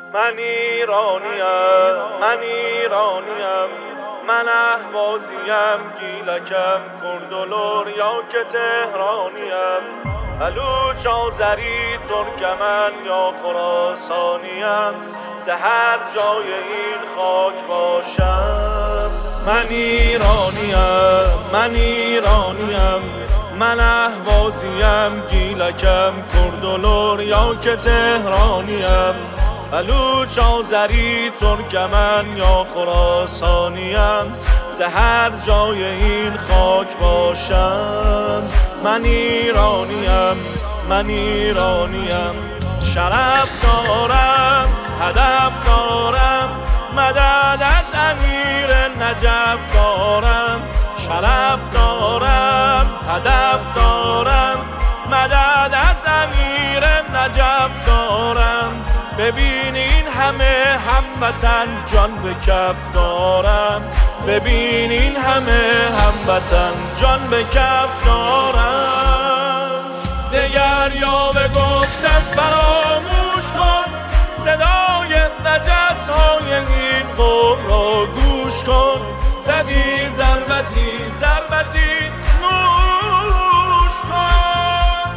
من ایرانیم، من ایرانیم، من اهوازیم، گیلکم، کرد و لور یا که تهرانیم، بلوچ، آذری، ترکمن یا خراسانیم، ز هر جای این خاک باشم. من ایرانیم، من ایرانیم، من اهوازیم، گیلکم، کرد و لور یا که تهرانیم، بلوچ، آذری، ترکمن یا خراسانیم، ز هر جای این خاک باشم. من ایرانیم، من ایرانیم، شرف دارم، هدف دارم، مدد از امیر نجف دارم. شرف دارم، هدف دارم، مدد از امیر نجف دارم. ببینین همه هموطن جان به کف دارم، ببینین همه هموطن جان به کف دارم. دگر یاوه گفتم فراموش کن، صدای نجس های این قوم را گوش کن. زدی ضربتی ضربتی نوش کن.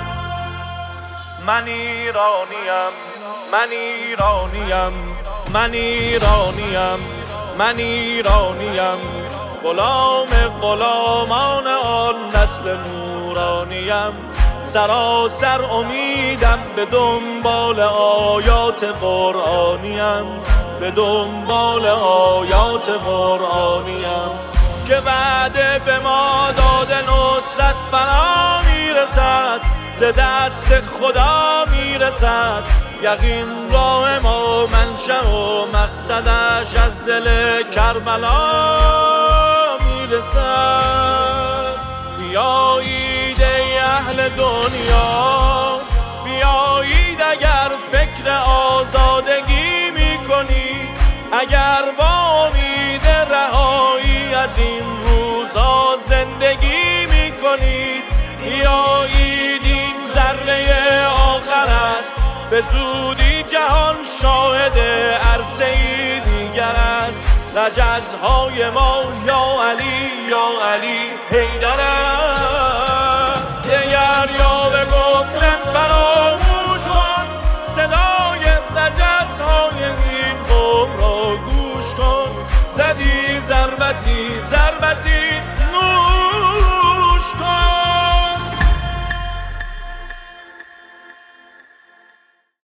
من ایرانیم، من ایرانیم، من ایرانیم، من ایرانیم، غلام غلامان آن نسل نورانیم. سراسر امیدم، به دنبال آیات قرآنیم، به دنبال آیات قرآنیم، که وعده به ما داده نصرت فرا میرسد، ز دست خدا میرسد. یقین راه ما، منشأ و مقصدش از دل کربلا میرسد. بیایید ای اهل دنیا، بیایید اگر فکر آزادگی میکنید، اگر با امید رهایی از این روزا زندگی میکنید. بیایید این ضربه آخر است، به زودی جهان شاهد عرصه‌ای دیگر است. رجزهای ما یا علی یا علی حیدر است. دگر یاوه گفتن فراموش کن، صدای رجزهای این قوم را گوش کن. زدی ضربتی ضربتی نوش کن.